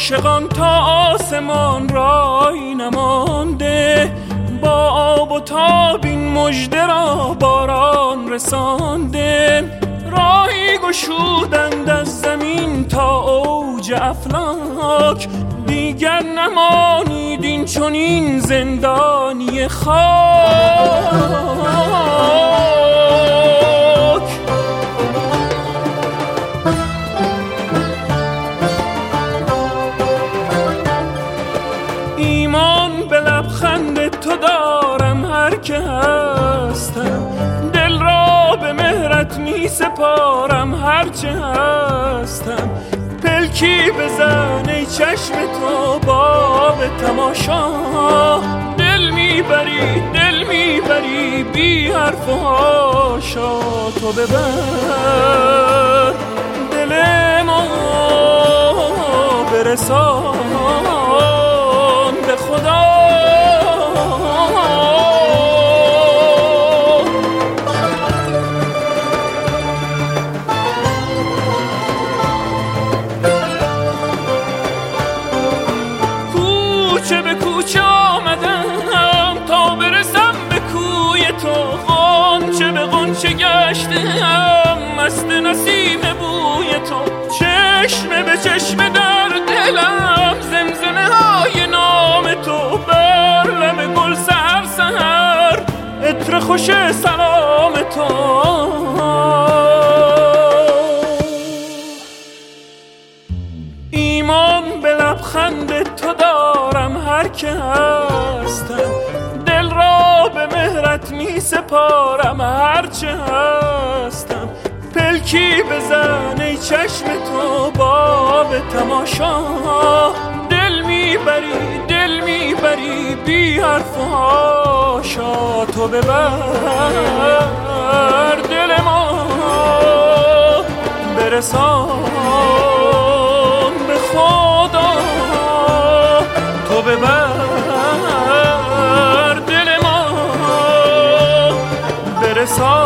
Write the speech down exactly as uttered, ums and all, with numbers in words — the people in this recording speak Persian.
عاشقان تا آسمان رای نمانده، با آب و تاب این مژده را باران رسانده. راهی گشودند از زمین تا اوج افلاک، دیگر نمانید این چنین زندانی خاک. ایمان به لبخند تو دارم هر که هستم، دل را به مهرت می سپارم هر چه هستم. پلکی بزن ای چشم تو باب تماشا، دل میبری دل میبری بی حرف و حاشا. تو ببر دل ما برسان به خدا. کوچه به کوچه آمدم تا برسم به کوی تو، غنچه به غنچه گشتم مست نسیم بوی تو. چشم به چشم در دلم زمزمه های نام تو، بر لب گل سحر سحر عطر خوش سلام تو. ایمان به لبخند تو دارم هر که هستم، دل را به مهرت می سپارم هر چه هستم. پلکی بزن ای چشم تو باب تماشا، دل میبری دل میبری بی حرف و حاشا. تو ببر دل ما برسان به خدا. تو ببر دل ما برسان